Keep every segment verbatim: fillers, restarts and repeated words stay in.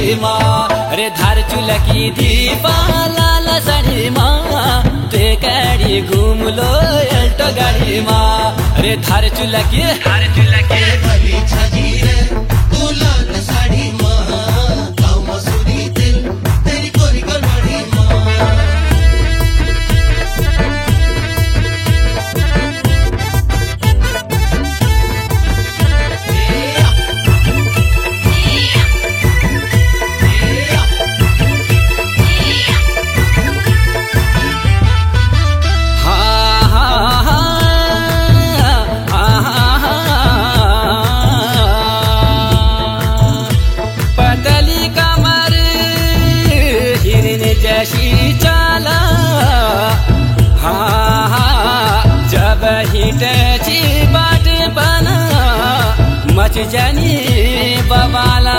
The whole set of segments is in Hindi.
गाडीमा रे धार चुलकी दीपा लाल साडीमा ते गाडी घुमलो एल्टो गाडीमा रे धार चुलकी धार चुलकी भली छजी रे तू लाल साडीमा गाव मसुरी दिल तेरी कोरी गलवाडीमा हिटची बाट बना मच जानी बबाला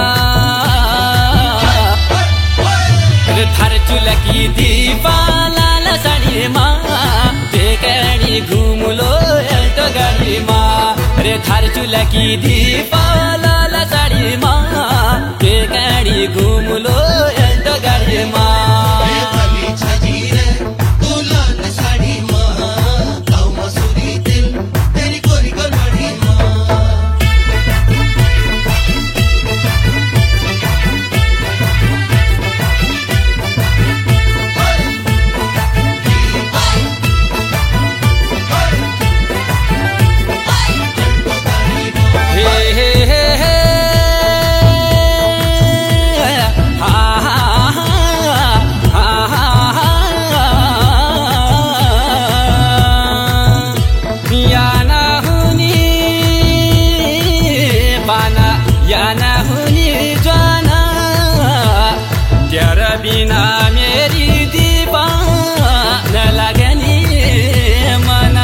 रे थार चुलकी दीपा लाल साडीमा ते गाडी घुमलो एल्टो गाडीमा रे थार चुलकी दीपा लाल साडीमा ते गाडी घुमलो एल्टो गाडीमा याना हुनी जाना तेरा बिना मेरी दीपा न लगनी मना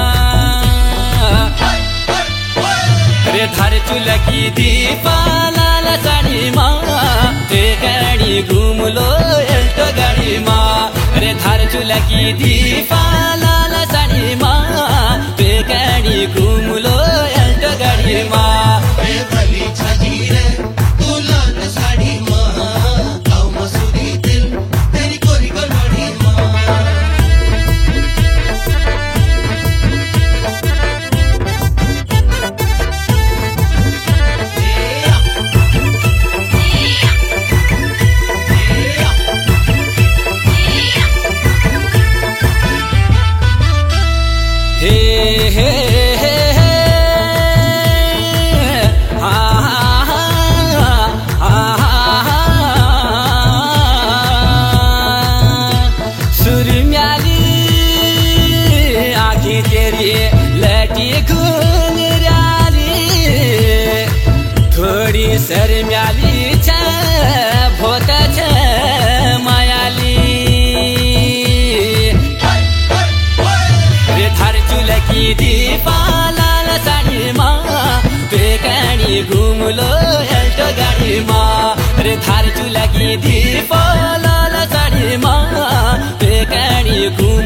रे धार चुलकी दीपा लाल साडीमा ते गाडी घुमलो एल्टो गाडीमा रे धार चुलकी दीपा लाल साडीमा ते गाडी घुमलो एल्टो गाडीमा भली छजी रे तू लाल साडीमा गाव मसुरी दिल तेरी कोरी गलवाडीमा हे हे थोड़ी शर्म्याली छ भोत छ मायाली रे थार चुलकी दीपा लाल साडीमा ते गाडी घुमलो एल्टो गाडीमा रे थार चुलकी दीपा लाल साडीमा ते गाडी घुम